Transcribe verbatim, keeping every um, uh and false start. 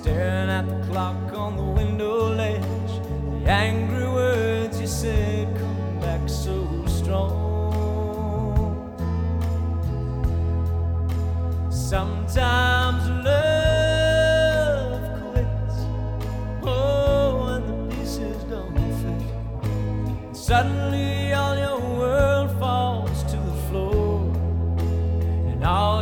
staring at the clock on the window ledge. The angry words you said come back so strong. Sometimes love quits, oh, and the pieces don't fit. And suddenly all your words